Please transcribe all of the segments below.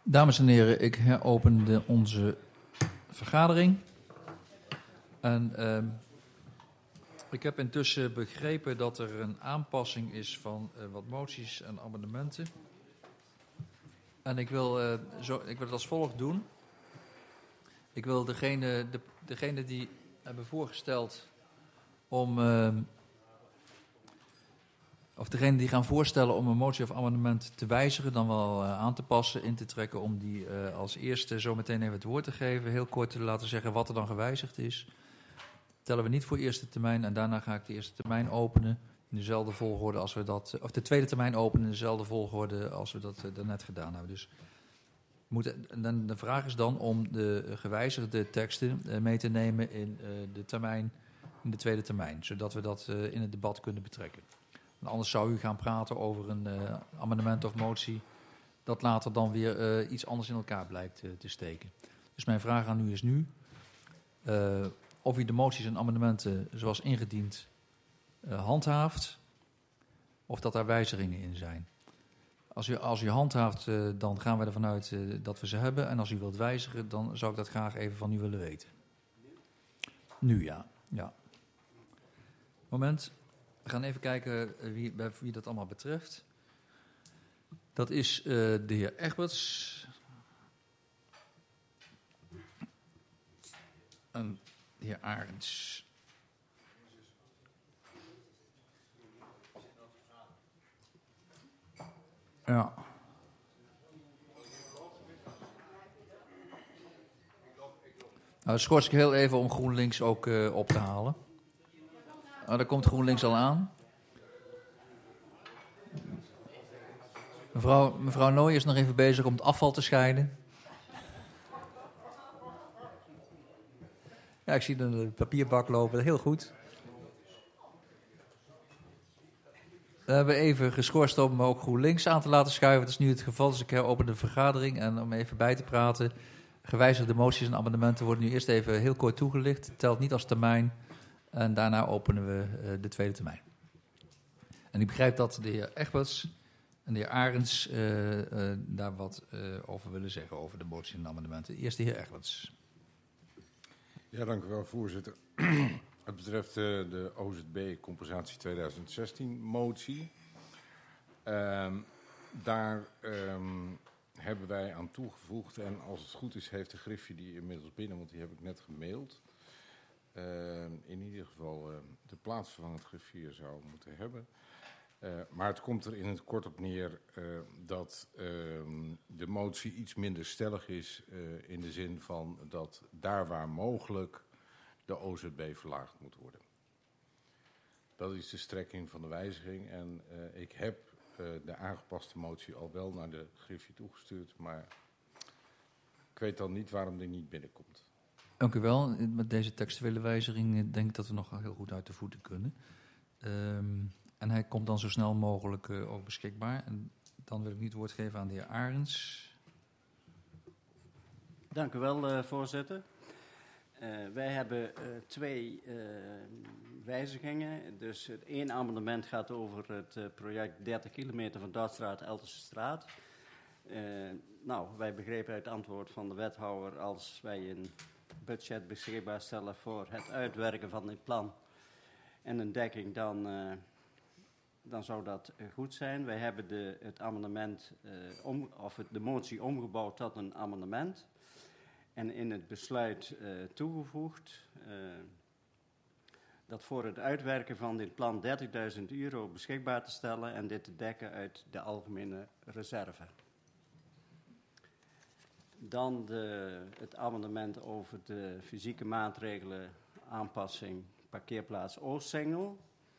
Dames en heren, ik heropen onze vergadering. En ik heb intussen begrepen dat er een aanpassing is van wat moties en amendementen. En ik wil het als volgt doen. Ik wil degene die hebben voorgesteld om... Of degene die gaan voorstellen om een motie of amendement te wijzigen, dan wel aan te passen, in te trekken, om die als eerste zo meteen even het woord te geven. Heel kort te laten zeggen wat er dan gewijzigd is. Tellen we niet voor eerste termijn en daarna ga ik de eerste termijn openen in dezelfde volgorde als we dat, of de tweede termijn openen in dezelfde volgorde als we dat daarnet gedaan hebben. Dus de vraag is dan om de gewijzigde teksten mee te nemen in de termijn, in de tweede termijn, zodat we dat in het debat kunnen betrekken. Anders zou u gaan praten over een amendement of motie dat later dan weer iets anders in elkaar blijkt te steken. Dus mijn vraag aan u is nu of u de moties en amendementen zoals ingediend handhaaft of dat daar wijzigingen in zijn. Als u handhaaft, dan gaan we ervan uit dat we ze hebben. En als u wilt wijzigen, dan zou ik dat graag even van u willen weten. Nu ja. Moment. We gaan even kijken wie dat allemaal betreft. Dat is de heer Egberts. En de heer Arends. Ja. Nou, schors ik heel even om GroenLinks ook op te halen. Daar komt GroenLinks al aan. Mevrouw Nooy is nog even bezig om het afval te scheiden. Ja, ik zie de papierbak lopen. Heel goed. We hebben even geschorst om ook GroenLinks aan te laten schuiven. Dat is nu het geval, dus ik heropen de vergadering. En om even bij te praten. Gewijzigde moties en amendementen worden nu eerst even heel kort toegelicht. Het telt niet als termijn. En daarna openen we de tweede termijn. En ik begrijp dat de heer Egberts en de heer Arends daar wat over willen zeggen, over de moties en amendementen. Eerst de heer Egberts. Ja, dank u wel, voorzitter. Het betreft de OZB Compensatie 2016 motie. Daar hebben wij aan toegevoegd, en als het goed is heeft de Griffie die inmiddels binnen, want die heb ik net gemaild. In ieder geval de plaatsvervangend griffier zou moeten hebben. Maar het komt er in het kort op neer dat de motie iets minder stellig is in de zin van dat daar waar mogelijk de OZB verlaagd moet worden. Dat is de strekking van de wijziging en ik heb de aangepaste motie al wel naar de griffie toegestuurd, maar ik weet dan niet waarom die niet binnenkomt. Dank u wel. Met deze textuele wijziging denk ik dat we nog heel goed uit de voeten kunnen. En hij komt dan zo snel mogelijk ook beschikbaar. En dan wil ik nu het woord geven aan de heer Arends. Dank u wel, voorzitter. Wij hebben twee wijzigingen. Dus het één amendement gaat over het project 30 kilometer van Duitsstraat, Elterse straat. Wij begrepen uit het antwoord van de wethouder, als wij een budget beschikbaar stellen voor het uitwerken van dit plan en een dekking, dan zou dat goed zijn. Wij hebben het amendement de motie omgebouwd tot een amendement en in het besluit toegevoegd dat voor het uitwerken van dit plan €30.000 beschikbaar te stellen en dit te dekken uit de algemene reserve. Dan het amendement over de fysieke maatregelen aanpassing parkeerplaats Oostsingel.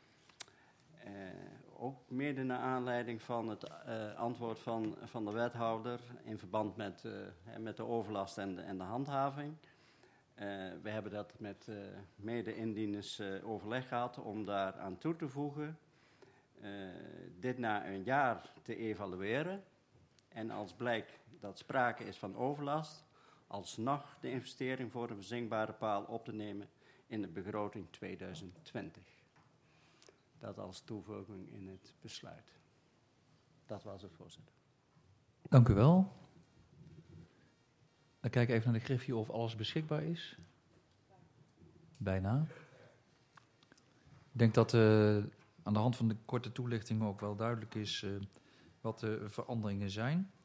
Ook mede naar aanleiding van het antwoord van de wethouder in verband met de overlast en de handhaving. We hebben dat met mede-indieners overleg gehad om daar aan toe te voegen. Dit na een jaar te evalueren. En als blijkt dat sprake is van overlast, alsnog de investering voor een verzinkbare paal op te nemen in de begroting 2020. Dat als toevoeging in het besluit. Dat was het, voorzitter. Dank u wel. Dan kijk even naar de griffie of alles beschikbaar is. Bijna. Ik denk dat aan de hand van de korte toelichting ook wel duidelijk is wat de veranderingen zijn.